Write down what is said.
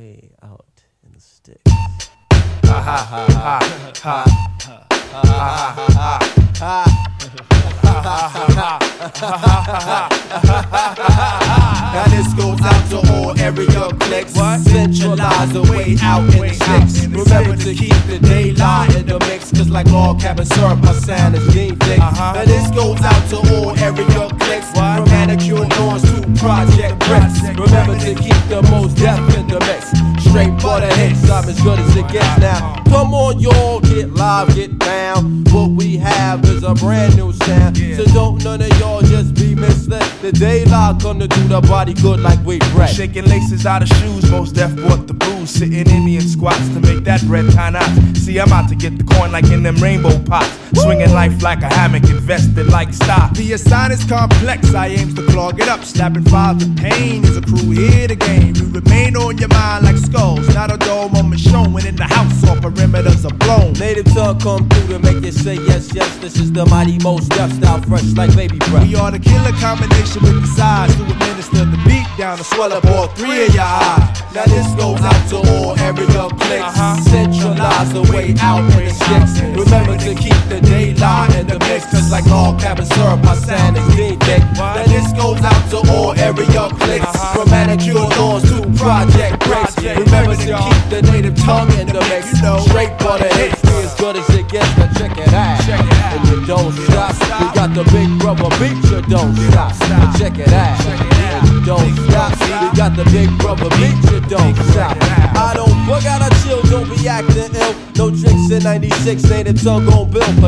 way out in the sticks. Now this goes out to all area clicks. Centralize the way out in the sticks. Remember to keep the daylight in the mix, cause like all cabin syrup, my sound is deep thick. Now this goes out to all area clicks. From manicure lawns to project bricks. Remember to keep the most deaf in the mix. Straight butter hits, I'm as good as it gets now. Come on y'all, get live, get down. What we have is a brand new sound. So don't none of y'all just be misled. The daylight gonna do the body good like we bread. Shaking laces out of shoes, most deaf bought the blues. Sitting Indian squats to make that bread tie knots. See, I'm out to get the coin like in them rainbow pots. Swinging life like a hammock, invested like stock. The assignment is complex, I aims to clog it up. Slapping files of pain is a crew here to game. We remain on your mind like skulls. Not a dull moment shown when in the house all perimeters are blown. Native tongue come through to make you say yes, yes. This is the mighty most deaf style, fresh like baby breath. We are the killer combination with the size to administer the beat down to swell up all three of your eyes. Now this goes out to all area clicks. Centralize the way out in the sticks. Remember to keep the daylight in the mix, cause like all cabin syrup, my sound is deep thick. Now this goes out to all area clicks. From manicure lawns to project bricks. Remember to keep the native tongue in the mix. Straight butter hits, be as good as it gets, but check it out. And you don't stop. We got the big brother beat, you don't stop. But check it out. And you don't stop. We got the big brother beat, you don't stop. I don't bug out, I chill, don't be acting ill. No drinks in 96, native tongue gon' build.